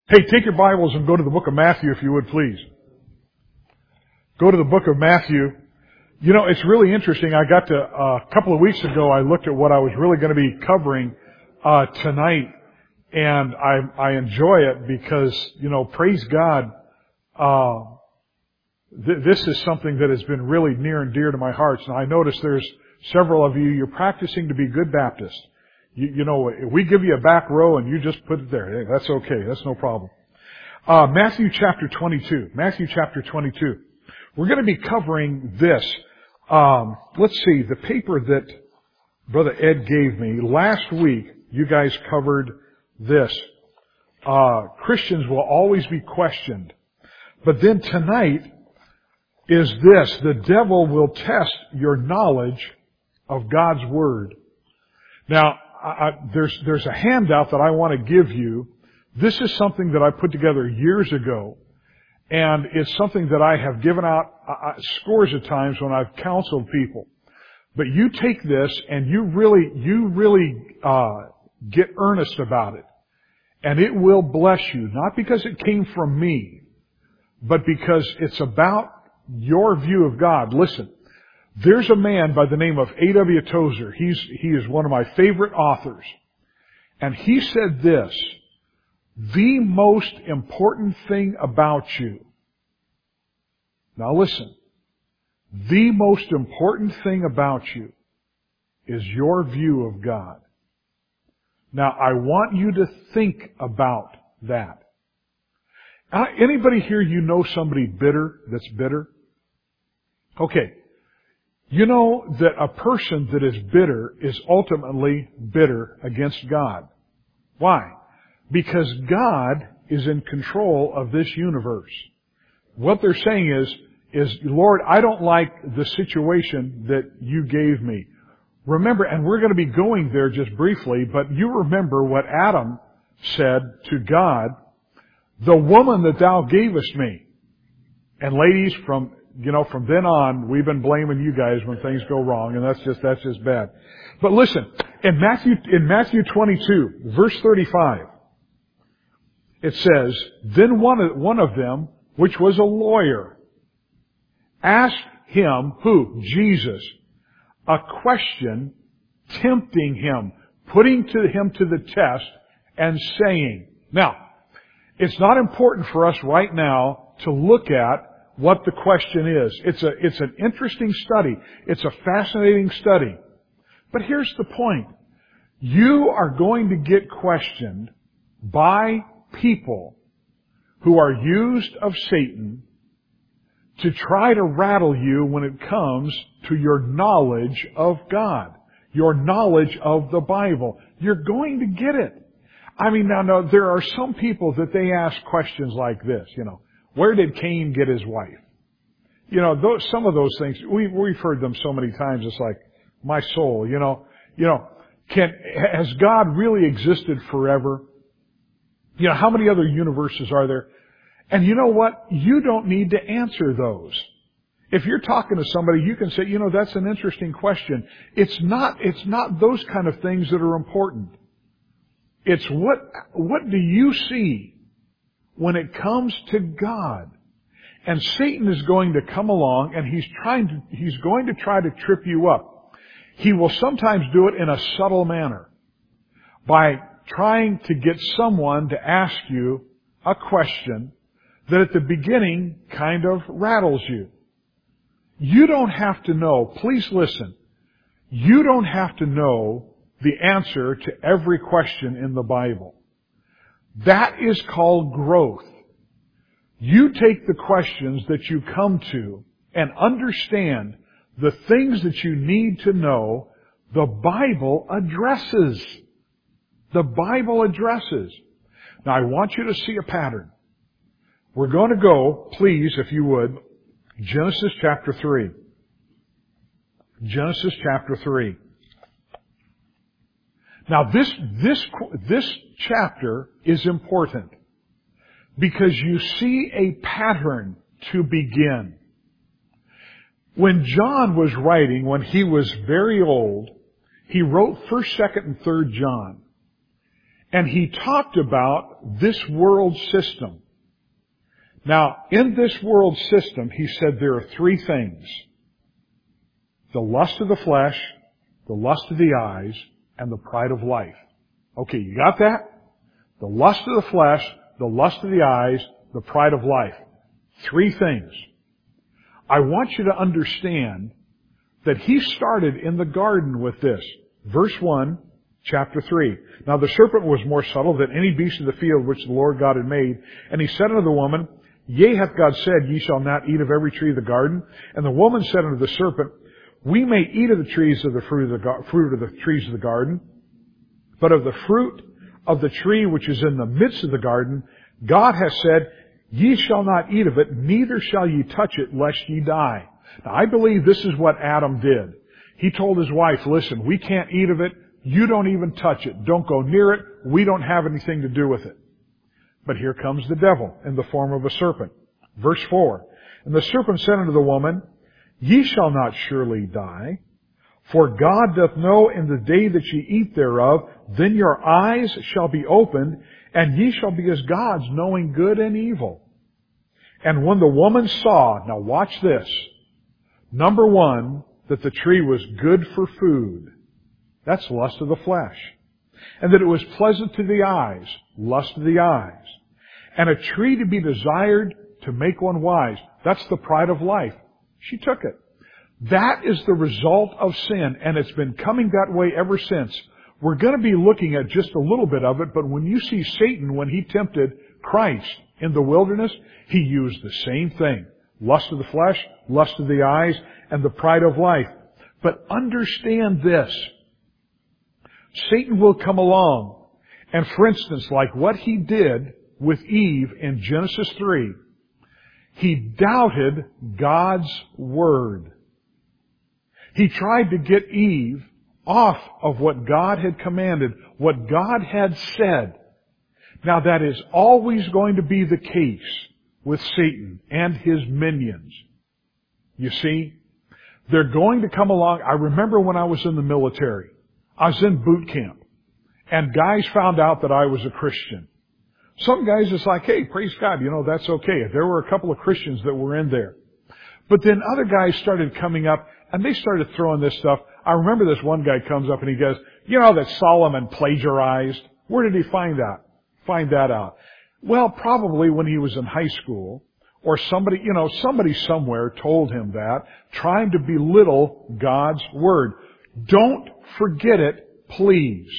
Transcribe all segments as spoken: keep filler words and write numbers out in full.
Hey, take your Bibles and go to the book of Matthew if you would, please. Go to the book of Matthew. You know, it's really interesting. I got to, uh, a couple of weeks ago, I looked at what I was really going to be covering, uh, tonight. And I, I enjoy it because, you know, praise God, uh, th- this is something that has been really near and dear to my heart. And I notice there's several of you, you're practicing to be good Baptists. You, you know, if we give you a back row and you just put it there, hey, that's okay. That's no problem. Uh, Matthew chapter twenty-two. Matthew chapter twenty-two. We're going to be covering this. Um, let's see, the paper that Brother Ed gave me last week, you guys covered this. Uh, Christians will always be questioned. But then tonight is this. The devil will test your knowledge of God's Word. Now, I, there's, there's a handout that I want to give you. This is something that I put together years ago. And it's something that I have given out uh, scores of times when I've counseled people. But you take this and you really, you really, uh, get earnest about it. And it will bless you. Not because it came from me, but because it's about your view of God. Listen. There's a man by the name of A W Tozer. He's, he is one of my favorite authors. And he said this, the most important thing about you. Now listen. The most important thing about you is your view of God. Now I want you to think about that. Uh, anybody here you know somebody bitter that's bitter? Okay. You know that a person that is bitter is ultimately bitter against God. Why? Because God is in control of this universe. What they're saying is, is, Lord, I don't like the situation that you gave me. Remember, and we're going to be going there just briefly, but you remember what Adam said to God, the woman that thou gavest me. And ladies, from You know, from then on, we've been blaming you guys when things go wrong, and that's just, that's just bad. But listen, in Matthew, in Matthew twenty-two, verse thirty-five, it says, then one of, one of them, which was a lawyer, asked him, who? Jesus, a question, tempting him, putting to him to the test, and saying, now, it's not important for us right now to look at what the question is. It's a, it's an interesting study. It's a fascinating study. But here's the point. You are going to get questioned by people who are used of Satan to try to rattle you when it comes to your knowledge of God, your knowledge of the Bible. You're going to get it. I mean, now, now there are some people that they ask questions like this, you know. Where did Cain get his wife? You know, those, some of those things, we, we've heard them so many times, it's like, my soul, you know, you know, can, has God really existed forever? You know, how many other universes are there? And you know what? You don't need to answer those. If you're talking to somebody, you can say, you know, that's an interesting question. It's not, it's not those kind of things that are important. It's what, what do you see when it comes to God? And Satan is going to come along and he's trying to, he's going to try to trip you up. He will sometimes do it in a subtle manner by trying to get someone to ask you a question that at the beginning kind of rattles you. You don't have to know, please listen, you don't have to know the answer to every question in the Bible. That is called growth. You take the questions that you come to and understand the things that you need to know, the Bible addresses. The Bible addresses. Now I want you to see a pattern. We're going to go, please, if you would, Genesis chapter three. Genesis chapter three. Now this, this, this chapter is important because you see a pattern to begin. When John was writing, when he was very old, he wrote first, second, and third John. And he talked about this world system. Now, in this world system, he said there are three things. The lust of the flesh, the lust of the eyes, and the pride of life. Okay, you got that? The lust of the flesh, the lust of the eyes, the pride of life. Three things. I want you to understand that he started in the garden with this. Verse one, chapter three. Now the serpent was more subtle than any beast of the field which the Lord God had made. And he said unto the woman, Yea, hath God said, Ye shall not eat of every tree of the garden? And the woman said unto the serpent, We may eat of the trees of the fruit of the, fruit of the trees of the garden, but of the fruit of the tree which is in the midst of the garden, God hath said, Ye shall not eat of it, neither shall ye touch it, lest ye die. Now, I believe this is what Adam did. He told his wife, listen, we can't eat of it. You don't even touch it. Don't go near it. We don't have anything to do with it. But here comes the devil in the form of a serpent. Verse four. And the serpent said unto the woman, Ye shall not surely die, for God doth know in the day that ye eat thereof, then your eyes shall be opened, and ye shall be as gods, knowing good and evil. And when the woman saw, now watch this, number one, that the tree was good for food. That's lust of the flesh. And that it was pleasant to the eyes, lust of the eyes. And a tree to be desired to make one wise. That's the pride of life. She took it. That is the result of sin, and it's been coming that way ever since. We're going to be looking at just a little bit of it, but when you see Satan, when he tempted Christ in the wilderness, he used the same thing. Lust of the flesh, lust of the eyes, and the pride of life. But understand this. Satan will come along, and for instance, like what he did with Eve in Genesis three, he doubted God's Word. He tried to get Eve off of what God had commanded, what God had said. Now that is always going to be the case with Satan and his minions. You see, they're going to come along. I remember when I was in the military, I was in boot camp, and guys found out that I was a Christian. Some guys is like, hey, praise God, you know, that's okay. There were a couple of Christians that were in there. But then other guys started coming up, and they started throwing this stuff. I remember this one guy comes up and he goes, you know that Solomon plagiarized? Where did he find that? Find that out? Well, probably when he was in high school, or somebody, you know, somebody somewhere told him that, trying to belittle God's Word. Don't forget it, please.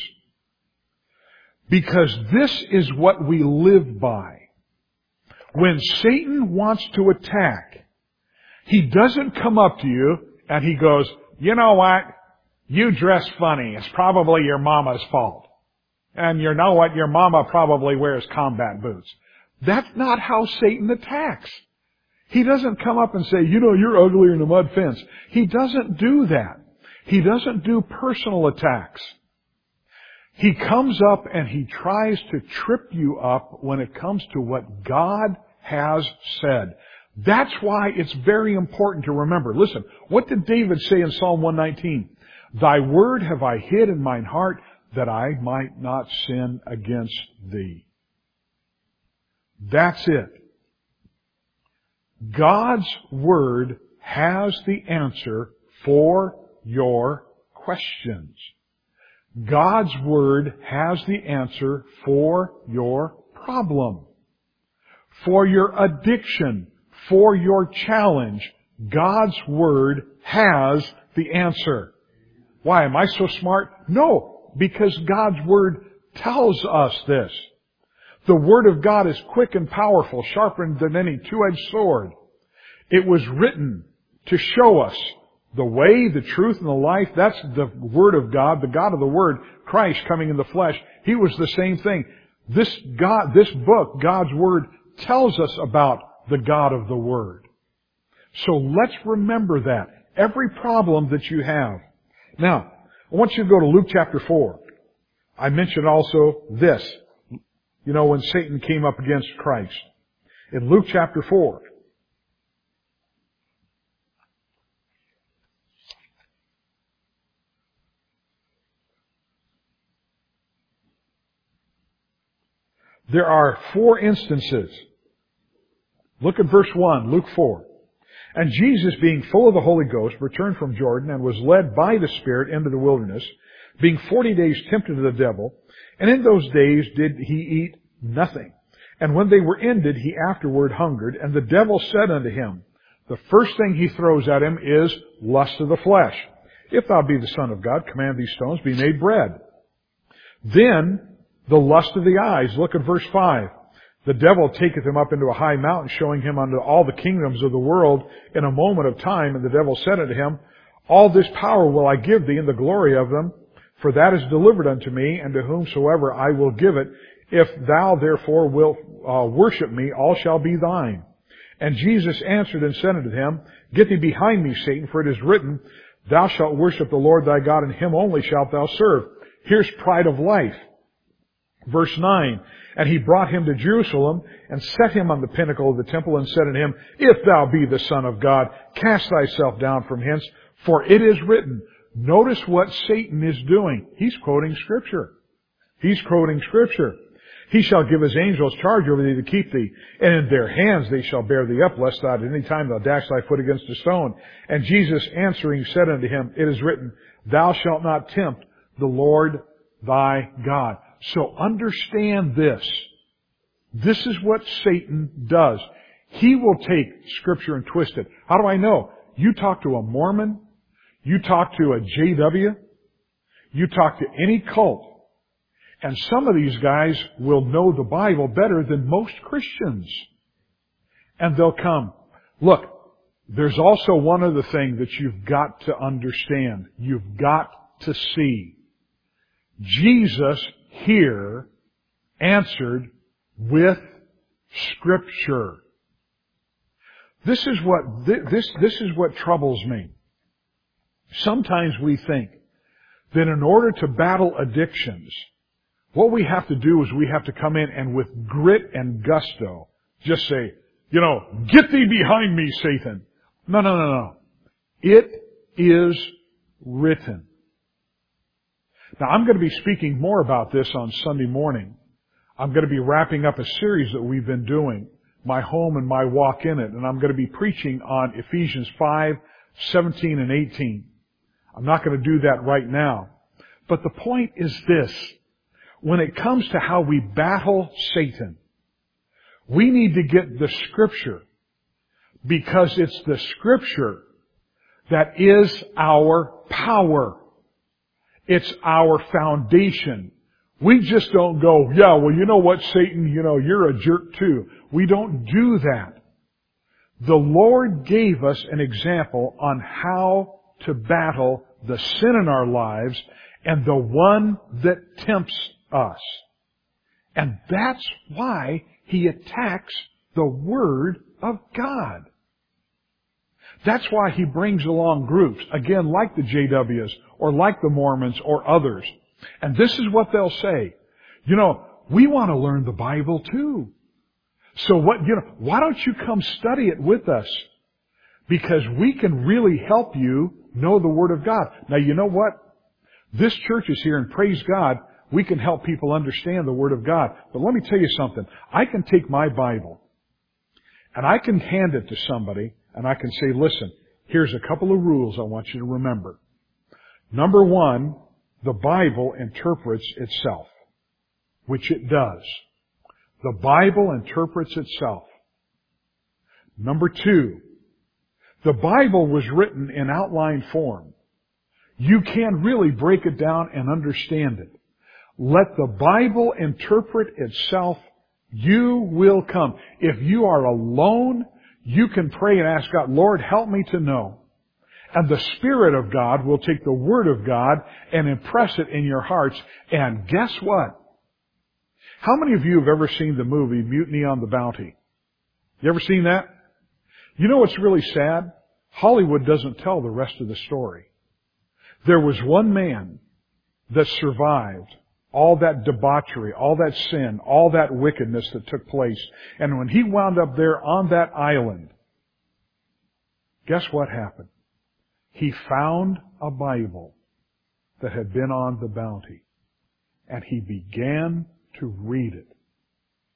Because this is what we live by. When Satan wants to attack, he doesn't come up to you and he goes, you know what? You dress funny. It's probably your mama's fault. And you know what? Your mama probably wears combat boots. That's not how Satan attacks. He doesn't come up and say, you know, you're uglier than a mud fence. He doesn't do that. He doesn't do personal attacks. He comes up and he tries to trip you up when it comes to what God has said. That's why it's very important to remember. Listen, what did David say in Psalm one nineteen? Thy word have I hid in mine heart, that I might not sin against thee. That's it. God's Word has the answer for your questions. God's Word has the answer for your problem, for your addiction, for your challenge. God's Word has the answer. Why? Am I so smart? No, because God's Word tells us this. The Word of God is quick and powerful, sharper than any two-edged sword. It was written to show us the way, the truth, and the life. That's the Word of God, the God of the Word, Christ coming in the flesh. He was the same thing. This God, this book, God's Word, tells us about the God of the Word. So let's remember that. Every problem that you have. Now, I want you to go to Luke chapter four. I mentioned also this. You know, when Satan came up against Christ. In Luke chapter four. There are four instances. Look at verse one, Luke four. And Jesus, being full of the Holy Ghost, returned from Jordan and was led by the Spirit into the wilderness, being forty days tempted of the devil. And in those days did he eat nothing. And when they were ended, he afterward hungered. And the devil said unto him, the first thing he throws at him is lust of the flesh. If thou be the Son of God, command these stones be made bread. Then the lust of the eyes. Look at verse five. The devil taketh him up into a high mountain, showing him unto all the kingdoms of the world in a moment of time. And the devil said unto him, all this power will I give thee, and the glory of them, for that is delivered unto me, and to whomsoever I will give it. If thou therefore wilt uh, worship me, all shall be thine. And Jesus answered and said unto him, get thee behind me, Satan, for it is written, thou shalt worship the Lord thy God, and him only shalt thou serve. Here's pride of life. Verse nine, and he brought him to Jerusalem, and set him on the pinnacle of the temple, and said unto him, if thou be the Son of God, cast thyself down from hence, for it is written. Notice what Satan is doing. He's quoting Scripture. He's quoting Scripture. He shall give his angels charge over thee to keep thee, and in their hands they shall bear thee up, lest thou at any time thou dash thy foot against a stone. And Jesus answering said unto him, it is written, thou shalt not tempt the Lord thy God. So understand this. This is what Satan does. He will take Scripture and twist it. How do I know? You talk to a Mormon, you talk to a J W, you talk to any cult, and some of these guys will know the Bible better than most Christians. And they'll come. Look, there's also one other thing that you've got to understand. You've got to see. Jesus here answered with Scripture. This is what, this, this is what troubles me. Sometimes we think that in order to battle addictions, what we have to do is we have to come in and with grit and gusto just say, you know, get thee behind me, Satan. No, no, no, no. It is written. Now, I'm going to be speaking more about this on Sunday morning. I'm going to be wrapping up a series that we've been doing, My Home and My Walk in It, and I'm going to be preaching on Ephesians five, seventeen and eighteen. I'm not going to do that right now. But the point is this. When it comes to how we battle Satan, we need to get the Scripture, because it's the Scripture that is our power. It's our foundation. We just don't go, yeah, well, you know what, Satan, you know, you're a jerk too. We don't do that. The Lord gave us an example on how to battle the sin in our lives and the one that tempts us. And that's why He attacks the Word of God. That's why He brings along groups, again, like the J Ws or like the Mormons or others. And this is what they'll say. You know, we want to learn the Bible too. So what, you know, why don't you come study it with us? Because we can really help you know the Word of God. Now, you know what? This church is here, and praise God, we can help people understand the Word of God. But let me tell you something. I can take my Bible, and I can hand it to somebody, and I can say, listen, here's a couple of rules I want you to remember. Number one, the Bible interprets itself, which it does. The Bible interprets itself. Number two, the Bible was written in outline form. You can really break it down and understand it. Let the Bible interpret itself. You will come. If you are alone, you can pray and ask God, Lord, help me to know. And the Spirit of God will take the Word of God and impress it in your hearts. And guess what? How many of you have ever seen the movie Mutiny on the Bounty? You ever seen that? You know what's really sad? Hollywood doesn't tell the rest of the story. There was one man that survived all that debauchery, all that sin, all that wickedness that took place. And when he wound up there on that island, guess what happened? He found a Bible that had been on the bounty. And he began to read it.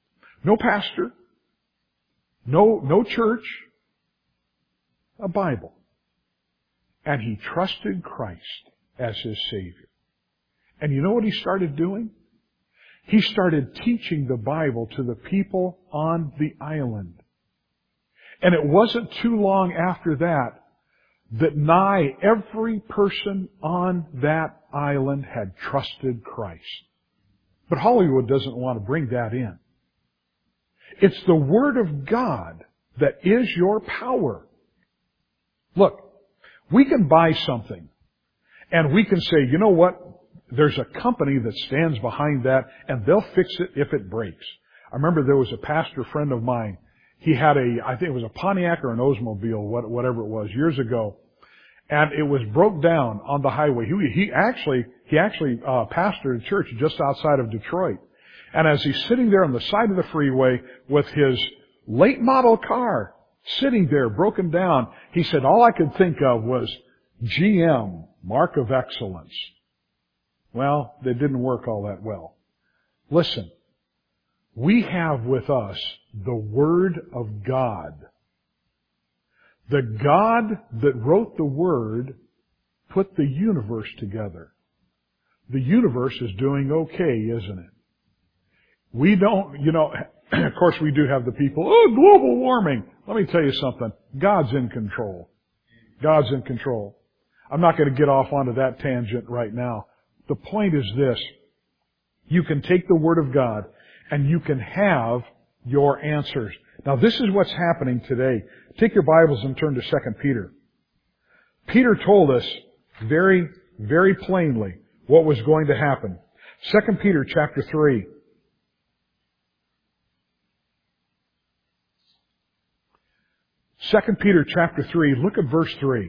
No pastor. No, no church. A Bible. And he trusted Christ as his Savior. And you know what he started doing? He started teaching the Bible to the people on the island. And it wasn't too long after that that nigh every person on that island had trusted Christ. But Hollywood doesn't want to bring that in. It's the Word of God that is your power. Look, we can buy something and we can say, you know what? There's a company that stands behind that and they'll fix it if it breaks. I remember there was a pastor friend of mine. He had a, I think it was a Pontiac or an Oldsmobile, whatever it was, years ago. And it was broke down on the highway. He, he actually, he actually, uh, pastored a church just outside of Detroit. And as he's sitting there on the side of the freeway with his late model car sitting there broken down, he said, all I could think of was G M, Mark of Excellence. Well, they didn't work all that well. Listen, we have with us the Word of God. The God that wrote the Word put the universe together. The universe is doing okay, isn't it? We don't, you know, of course we do have the people, oh, global warming. Let me tell you something. God's in control. God's in control. I'm not going to get off onto that tangent right now. The point is this. You can take the Word of God and you can have your answers. Now this is what's happening today. Take your Bibles and turn to Second Peter. Peter told us very, very plainly what was going to happen. Second Peter chapter three. Second Peter chapter three, look at verse three.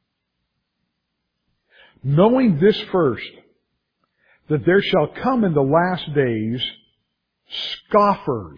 Knowing this first, that there shall come in the last days scoffers.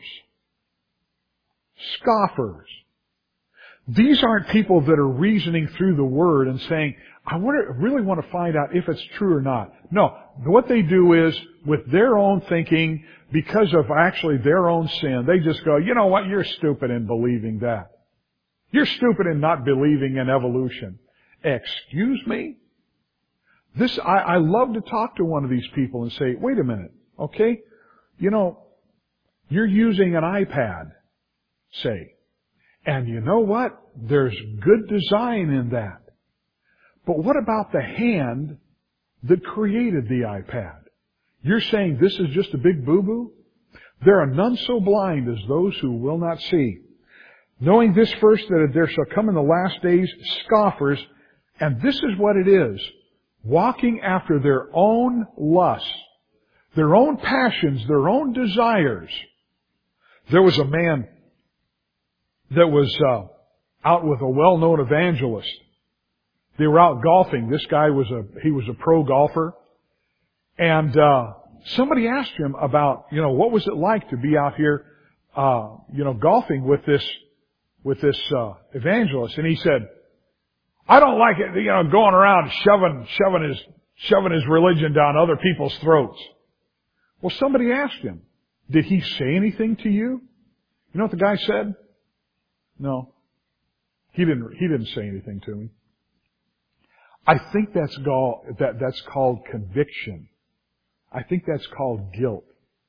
Scoffers. These aren't people that are reasoning through the Word and saying, I really want to find out if it's true or not. No. What they do is, with their own thinking, because of actually their own sin, they just go, you know what, you're stupid in believing that. You're stupid in not believing in evolution. Excuse me? This, I, I love to talk to one of these people and say, wait a minute, okay? You know, you're using an iPad, say. And you know what? There's good design in that. But what about the hand that created the iPad? You're saying this is just a big boo-boo? There are none so blind as those who will not see. Knowing this first, that there shall come in the last days scoffers, and this is what it is, walking after their own lusts, their own passions, their own desires. There was a man that was uh, out with a well-known evangelist. They were out golfing. This guy was a, he was a pro golfer. And uh, somebody asked him about, you know, what was it like to be out here, uh, you know, golfing with this with this uh, evangelist, and he said, I don't like it, you know, going around shoving, shoving his, shoving his religion down other people's throats. Well, somebody asked him, did he say anything to you? You know what the guy said? No. He didn't, he didn't say anything to me. I think that's called, that, that's called conviction. I think that's called guilt.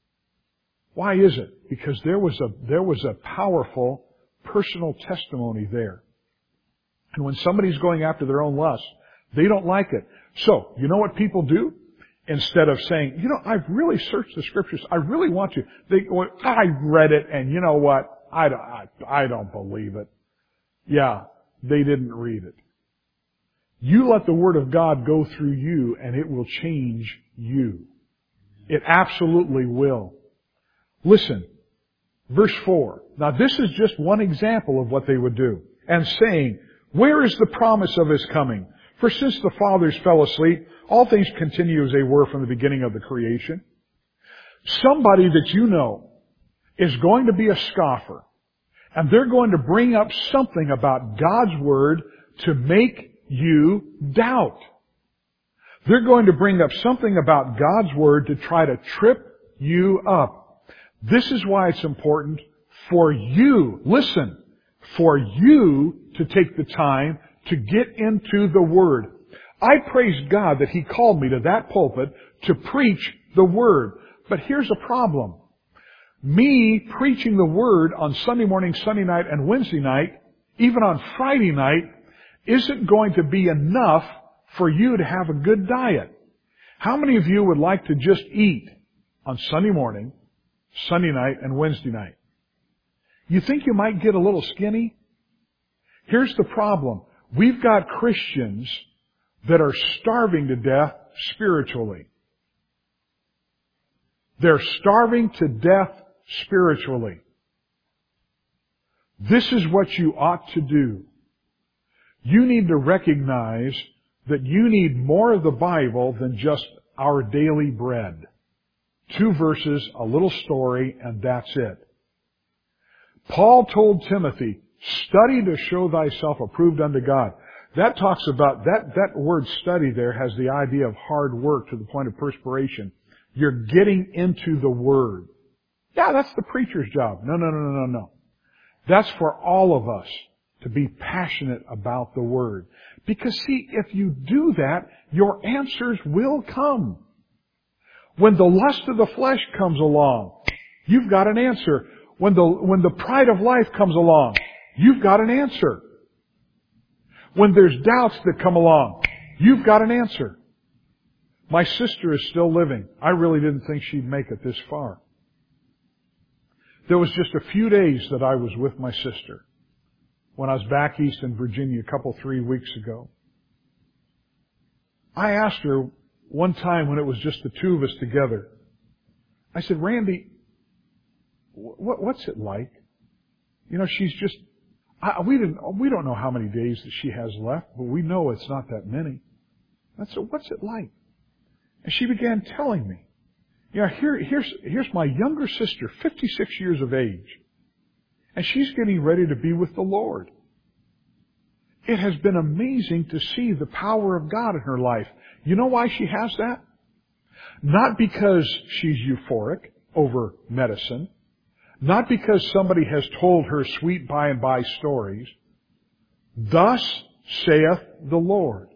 Why is it? Because there was a, there was a powerful personal testimony there. And when somebody's going after their own lust, they don't like it. So, you know what people do? Instead of saying, you know, I've really searched the Scriptures, I really want to. They go, I read it, and you know what? I don't, I, I don't believe it. Yeah, they didn't read it. You let the Word of God go through you, and it will change you. It absolutely will. Listen, verse four. Now this is just one example of what they would do. And saying, where is the promise of His coming? For since the fathers fell asleep, all things continue as they were from the beginning of the creation. Somebody that you know is going to be a scoffer. And they're going to bring up something about God's Word to make you doubt. They're going to bring up something about God's Word to try to trip you up. This is why it's important for you, listen, for you to take the time to get into the Word. I praise God that He called me to that pulpit to preach the Word. But here's a problem. Me preaching the Word on Sunday morning, Sunday night, and Wednesday night, even on Friday night, isn't going to be enough for you to have a good diet. How many of you would like to just eat on Sunday morning, Sunday night, and Wednesday night? You think you might get a little skinny? Here's the problem. We've got Christians that are starving to death spiritually. They're starving to death spiritually. This is what you ought to do. You need to recognize that you need more of the Bible than just our daily bread. Two verses, a little story, and that's it. Paul told Timothy, study to show thyself approved unto God. That talks about, that, that word study there has the idea of hard work to the point of perspiration. You're getting into the Word. Yeah, that's the preacher's job. No, no, no, no, no, no. That's for all of us to be passionate about the Word. Because see, if you do that, your answers will come. When the lust of the flesh comes along, you've got an answer. When the, when the pride of life comes along, you've got an answer. When there's doubts that come along, you've got an answer. My sister is still living. I really didn't think she'd make it this far. There was just a few days that I was with my sister when I was back east in Virginia a couple, three weeks ago. I asked her one time when it was just the two of us together, I said, Randy, what, what's it like? You know, she's just, I, we didn't, we don't know how many days that she has left, but we know it's not that many. I said, what's it like? And she began telling me. You know, here, here's, here's my younger sister, fifty-six years of age, and she's getting ready to be with the Lord. It has been amazing to see the power of God in her life. You know why she has that? Not because she's euphoric over medicine. Not because somebody has told her sweet by and by stories. Thus saith the Lord.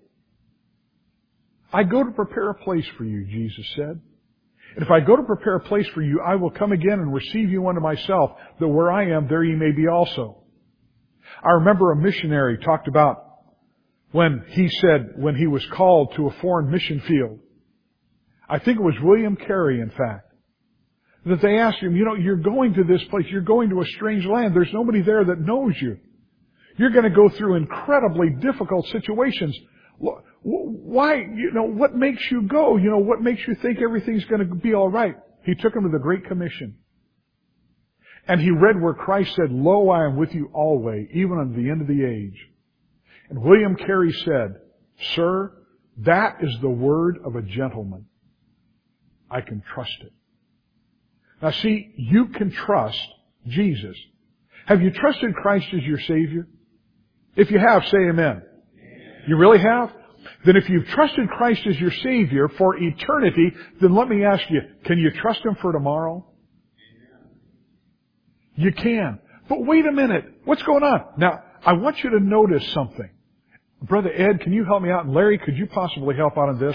I go to prepare a place for you, Jesus said. And if I go to prepare a place for you, I will come again and receive you unto myself, that where I am, there ye may be also. I remember a missionary talked about when he said, when he was called to a foreign mission field, I think it was William Carey, in fact, that they asked him, you know, you're going to this place, you're going to a strange land, there's nobody there that knows you. You're going to go through incredibly difficult situations. Why, you know, what makes you go? You know, what makes you think everything's going to be all right? He took him to the Great Commission. And he read where Christ said, Lo, I am with you always, even unto the end of the age. And William Carey said, Sir, that is the word of a gentleman. I can trust it. Now see, you can trust Jesus. Have you trusted Christ as your Savior? If you have, say amen. You really have? Then if you've trusted Christ as your Savior for eternity, then let me ask you, can you trust Him for tomorrow? You can. But wait a minute. What's going on? Now, I want you to notice something. Brother Ed, can you help me out? And Larry, could you possibly help out on this?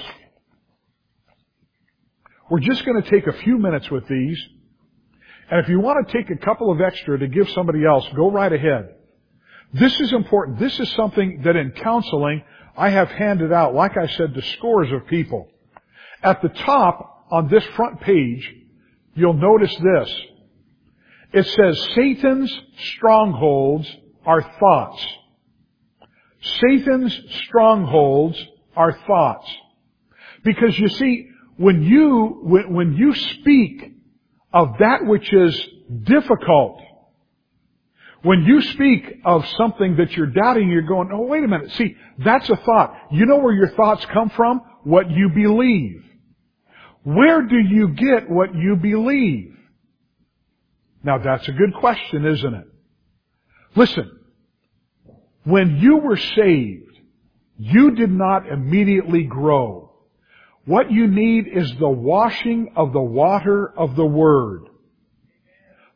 We're just going to take a few minutes with these. And if you want to take a couple of extra to give somebody else, go right ahead. This is important. This is something that in counseling I have handed out, like I said, to scores of people. At the top on this front page, you'll notice this. It says, Satan's strongholds are thoughts. Satan's strongholds are thoughts. Because you see, when you, when, when you speak of that which is difficult, when you speak of something that you're doubting, you're going, oh, wait a minute. See, that's a thought. You know where your thoughts come from? What you believe. Where do you get what you believe? Now, that's a good question, isn't it? Listen, when you were saved, you did not immediately grow. What you need is the washing of the water of the Word.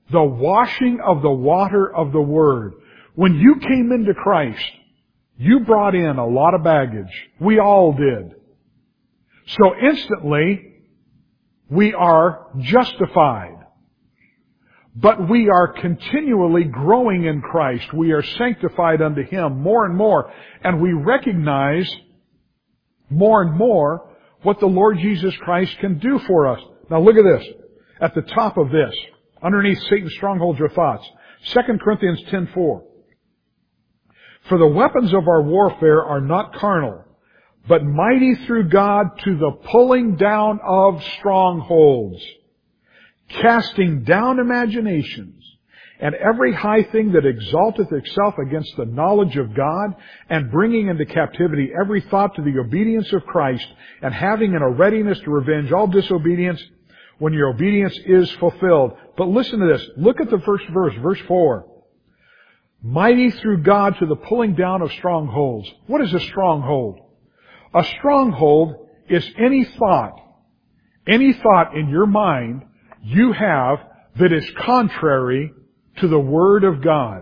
The washing of the water of the Word. When you came into Christ, you brought in a lot of baggage. We all did. So instantly, we are justified. But we are continually growing in Christ. We are sanctified unto Him more and more. And we recognize more and more what the Lord Jesus Christ can do for us. Now look at this. At the top of this, underneath Satan's strongholds or thoughts. Second Corinthians ten four. For the weapons of our warfare are not carnal, but mighty through God to the pulling down of strongholds, casting down imaginations, and every high thing that exalteth itself against the knowledge of God, and bringing into captivity every thought to the obedience of Christ, and having in a readiness to revenge all disobedience when your obedience is fulfilled. But listen to this. Look at the first verse, verse four. Mighty through God to the pulling down of strongholds. What is a stronghold? A stronghold is any thought, any thought in your mind you have that is contrary to the Word of God.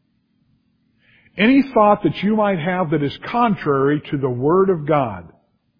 Any thought that you might have that is contrary to the Word of God.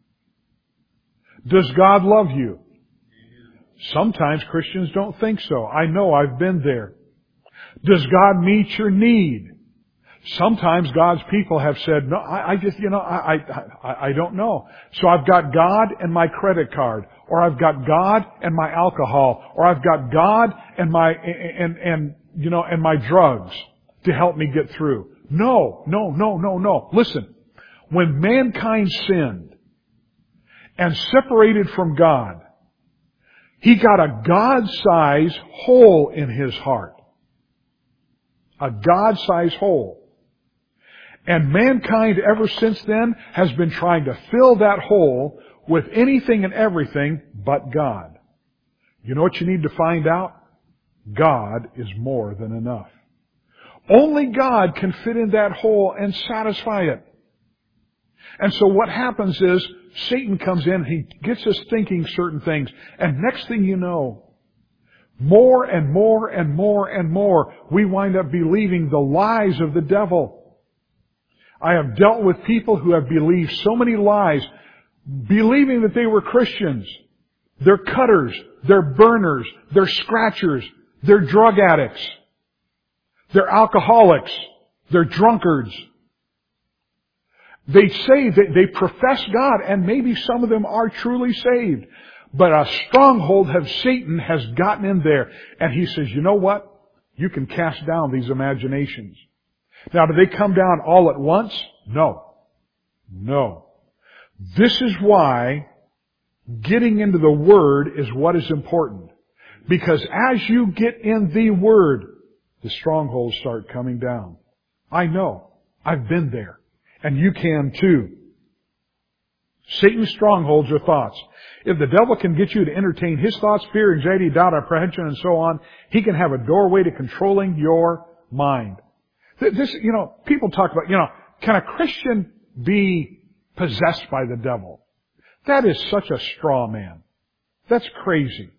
Does God love you? Sometimes Christians don't think so. I know, I've been there. Does God meet your need? Sometimes God's people have said, no, I, I just, you know, I, I, I don't know. So I've got God and my credit card, or I've got God and my alcohol, or I've got God and my, and, and, you know, and my drugs to help me get through. No, no, no, no, no. Listen, when mankind sinned and separated from God, he got a God-sized hole in his heart. A God-sized hole. And mankind ever since then has been trying to fill that hole with anything and everything but God. You know what you need to find out? God is more than enough. Only God can fit in that hole and satisfy it. And so what happens is Satan comes in, he gets us thinking certain things, and next thing you know, more and more and more and more, we wind up believing the lies of the devil. I have dealt with people who have believed so many lies, believing that they were Christians. They're cutters, they're burners, they're scratchers, they're drug addicts, they're alcoholics, they're drunkards. They say that they profess God, and maybe some of them are truly saved. But a stronghold of Satan has gotten in there. And he says, you know what? You can cast down these imaginations. Now, do they come down all at once? No. No. This is why getting into the Word is what is important. Because as you get in the Word, the strongholds start coming down. I know. I've been there. And you can too. Satan's strongholds are thoughts. If the devil can get you to entertain his thoughts, fear, anxiety, doubt, apprehension, and so on, he can have a doorway to controlling your mind. This, you know, people talk about, you know, can a Christian be possessed by the devil? That is such a straw man. That's crazy.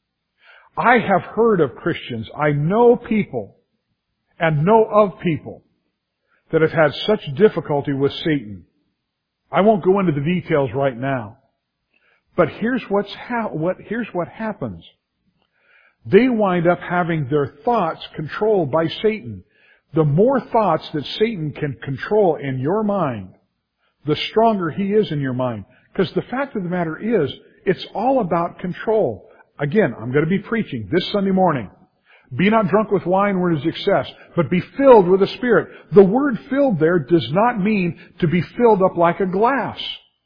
I have heard of Christians, I know people, and know of people that have had such difficulty with Satan. I won't go into the details right now. But here's what's ha- what here's what happens. They wind up having their thoughts controlled by Satan. The more thoughts that Satan can control in your mind, the stronger he is in your mind. Because the fact of the matter is, it's all about control. Again, I'm going to be preaching this Sunday morning. Be not drunk with wine where it is excess, but be filled with the Spirit. The word filled there does not mean to be filled up like a glass.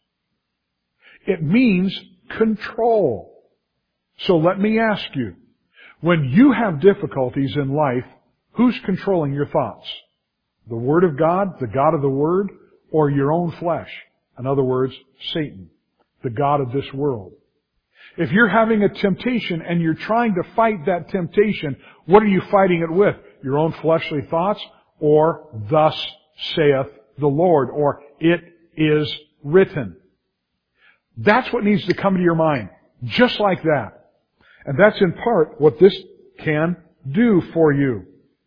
It means control. So let me ask you, when you have difficulties in life, who's controlling your thoughts? The Word of God, the God of the Word, or your own flesh? In other words, Satan, the God of this world. If you're having a temptation and you're trying to fight that temptation, what are you fighting it with? Your own fleshly thoughts, or thus saith the Lord, or it is written. That's what needs to come to your mind. Just like that. And that's in part what this can do for you.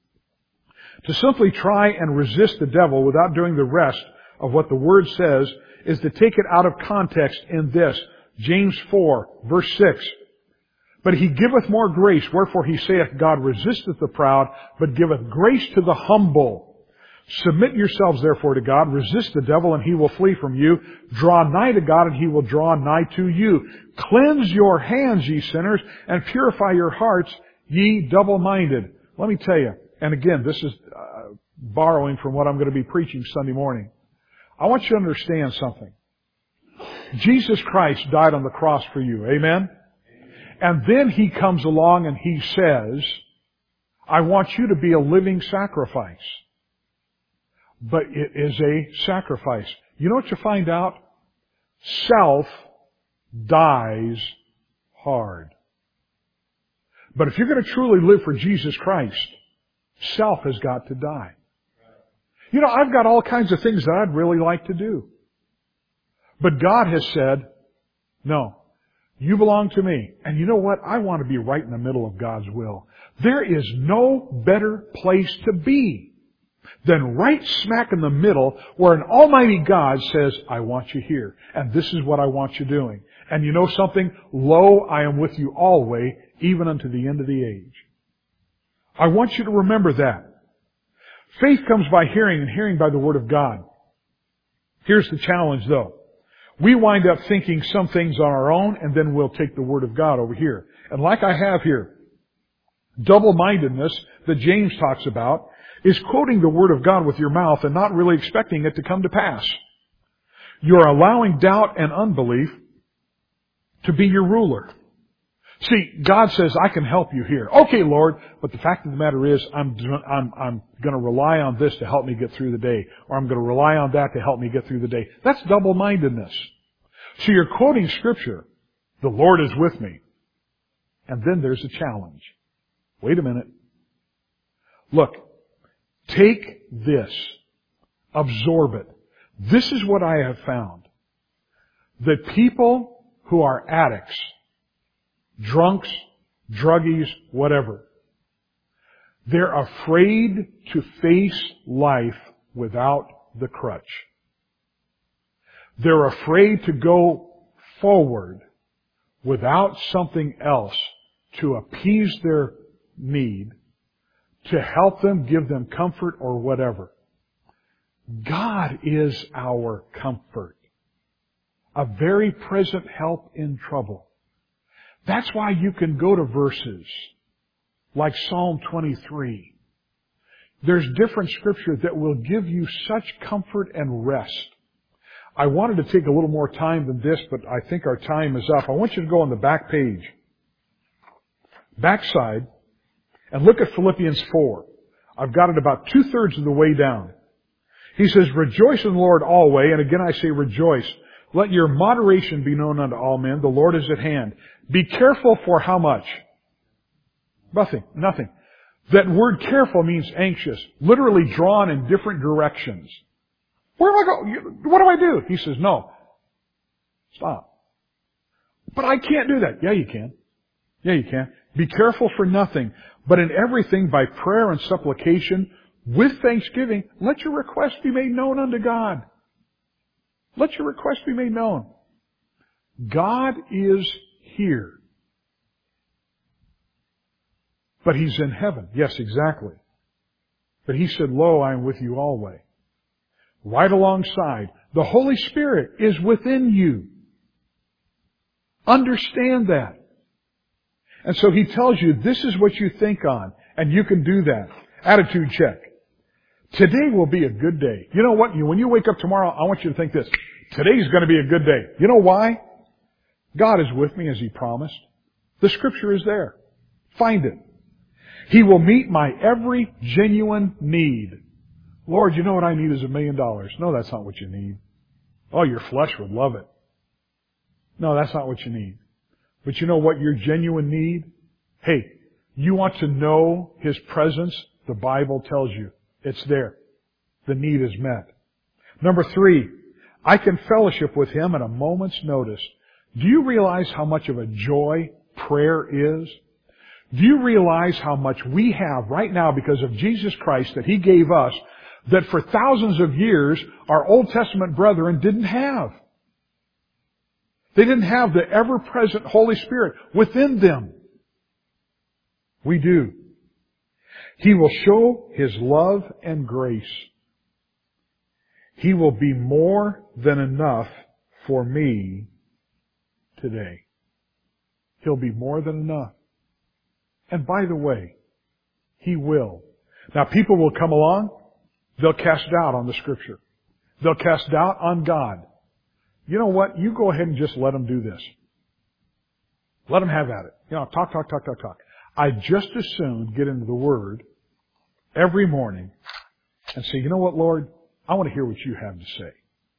To simply try and resist the devil without doing the rest of what the Word says is to take it out of context in this. James four, verse six. But he giveth more grace, wherefore he saith, God resisteth the proud, but giveth grace to the humble. Submit yourselves therefore to God, resist the devil, and he will flee from you. Draw nigh to God, and he will draw nigh to you. Cleanse your hands, ye sinners, and purify your hearts, ye double-minded. Let me tell you, and again, this is uh, borrowing from what I'm going to be preaching Sunday morning. I want you to understand something. Jesus Christ died on the cross for you. Amen? And then He comes along and He says, I want you to be a living sacrifice. But it is a sacrifice. You know what you find out? Self dies hard. But if you're going to truly live for Jesus Christ, self has got to die. You know, I've got all kinds of things that I'd really like to do. But God has said, no, you belong to me. And you know what? I want to be right in the middle of God's will. There is no better place to be than right smack in the middle where an almighty God says, I want you here. And this is what I want you doing. And you know something? Lo, I am with you always, even unto the end of the age. I want you to remember that. Faith comes by hearing, and hearing by the Word of God. Here's the challenge, though. We wind up thinking some things on our own, and then we'll take the Word of God over here. And like I have here, double-mindedness that James talks about is quoting the Word of God with your mouth and not really expecting it to come to pass. You're allowing doubt and unbelief to be your ruler. See, God says, I can help you here. Okay, Lord, but the fact of the matter is, I'm, I'm, I'm going to rely on this to help me get through the day, or I'm going to rely on that to help me get through the day. That's double-mindedness. So you're quoting Scripture, the Lord is with me. And then there's a challenge. Wait a minute. Look, take this. Absorb it. This is what I have found. That people who are addicts, drunks, druggies, whatever, they're afraid to face life without the crutch. They're afraid to go forward without something else to appease their need, to help them, give them comfort or whatever. God is our comfort. A very present help in trouble. That's why you can go to verses like Psalm twenty-three. There's different scripture that will give you such comfort and rest. I wanted to take a little more time than this, but I think our time is up. I want you to go on the back page, backside, and look at Philippians four. I've got it about two-thirds of the way down. He says, rejoice in the Lord always, and again I say rejoice. Let your moderation be known unto all men. The Lord is at hand. Be careful for how much? Nothing. Nothing. That word careful means anxious. Literally drawn in different directions. Where do I go? What do I do? He says, no. Stop. But I can't do that. Yeah, you can. Yeah, you can. Be careful for nothing. But in everything by prayer and supplication, with thanksgiving, let your requests be made known unto God. Let your request be made known. God is here. But He's in heaven. Yes, exactly. But He said, lo, I am with you always. Right alongside. The Holy Spirit is within you. Understand that. And so He tells you, this is what you think on. And you can do that. Attitude check. Today will be a good day. You know what? When you wake up tomorrow, I want you to think this. Today's going to be a good day. You know why? God is with me as He promised. The Scripture is there. Find it. He will meet my every genuine need. Lord, you know what I need is a million dollars. No, that's not what you need. Oh, your flesh would love it. No, that's not what you need. But you know what your genuine need? Hey, you want to know His presence? The Bible tells you. It's there. The need is met. Number three, I can fellowship with Him at a moment's notice. Do you realize how much of a joy prayer is? Do you realize how much we have right now because of Jesus Christ that He gave us that for thousands of years our Old Testament brethren didn't have? They didn't have the ever-present Holy Spirit within them. We do. He will show His love and grace. He will be more than enough for me today. He'll be more than enough. And by the way, He will. Now people will come along, they'll cast doubt on the Scripture. They'll cast doubt on God. You know what? You go ahead and just let them do this. Let them have at it. You know, talk, talk, talk, talk, talk. I'd just as soon get into the Word every morning and say, you know what, Lord? I want to hear what you have to say.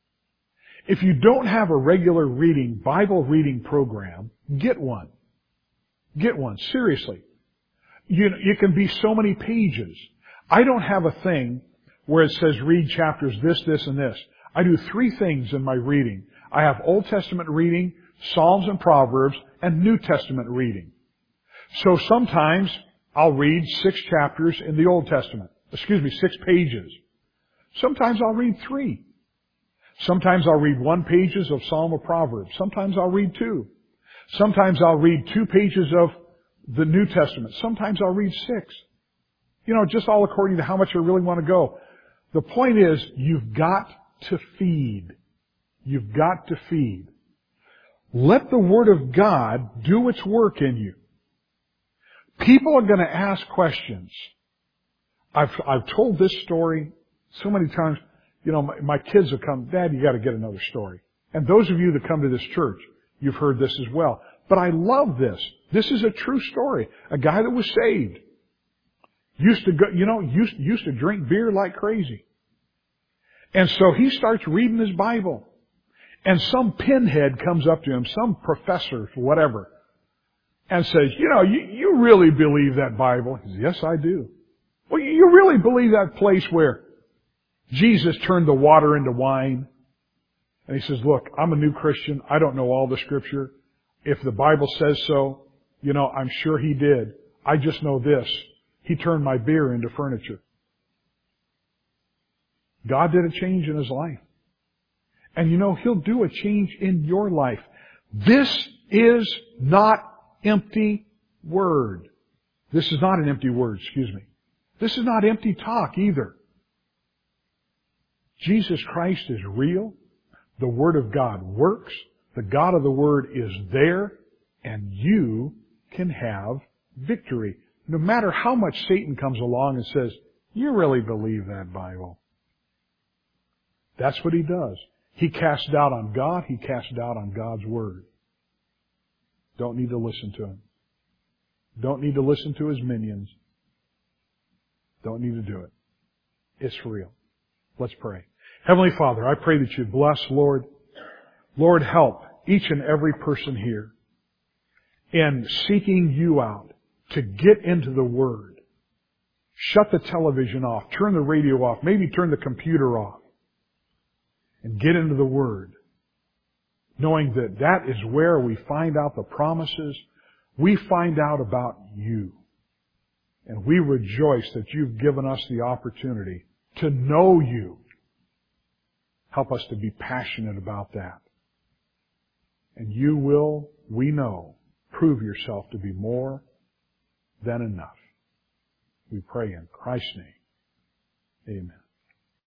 If you don't have a regular reading, Bible reading program, get one. Get one. Seriously. You, it can be so many pages. I don't have a thing where it says read chapters this, this, and this. I do three things in my reading. I have Old Testament reading, Psalms and Proverbs, and New Testament reading. So sometimes I'll read six chapters in the Old Testament. Excuse me, six pages. Sometimes I'll read three. Sometimes I'll read one pages of Psalm or Proverbs. Sometimes I'll read two. Sometimes I'll read two pages of the New Testament. Sometimes I'll read six. You know, just all according to how much I really want to go. The point is, you've got to feed. You've got to feed. Let the Word of God do its work in you. People are going to ask questions. I've, I've told this story so many times. You know, my, my kids have come, Dad, you got to get another story. And those of you that come to this church, you've heard this as well. But I love this. This is a true story. A guy that was saved. Used to go, you know, used, used to drink beer like crazy. And so he starts reading his Bible. And some pinhead comes up to him, some professor, whatever, and says, you know, you, you really believe that Bible? He says, yes, I do. Well, you really believe that place where Jesus turned the water into wine? And he says, look, I'm a new Christian. I don't know all the Scripture. If the Bible says so, you know, I'm sure He did. I just know this. He turned my beer into furniture. God did a change in his life. And you know, He'll do a change in your life. This is not empty word. This is not an empty word, excuse me. This is not empty talk either. Jesus Christ is real. The Word of God works. The God of the Word is there. And you can have victory. No matter how much Satan comes along and says, you really believe that Bible? That's what he does. He casts doubt on God. He casts doubt on God's Word. Don't need to listen to him. Don't need to listen to his minions. Don't need to do it. It's real. Let's pray. Heavenly Father, I pray that you bless, Lord. Lord, help each and every person here in seeking you out to get into the Word. Shut the television off. Turn the radio off. Maybe turn the computer off. And get into the Word. Knowing that that is where we find out the promises. We find out about you. And we rejoice that you've given us the opportunity to know you. Help us to be passionate about that. And you will, we know, prove yourself to be more than enough. We pray in Christ's name. Amen.